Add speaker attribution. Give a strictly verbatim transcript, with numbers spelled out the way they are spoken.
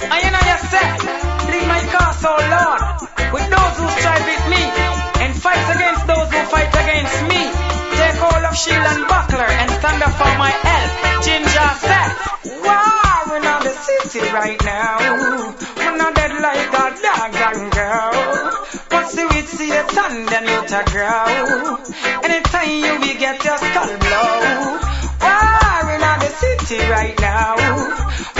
Speaker 1: I and I say, plead my cause, oh Lord, with those who strive with me, and fight against those who fight against me. Take hold of shield and buckler, and stand up for my help. Ginger said, wow, we're not the city right now. We're not dead like a dog and girl. But see we see a sun, then you to grow. Anytime you will get your skull blow. Wow, we're not the city right now.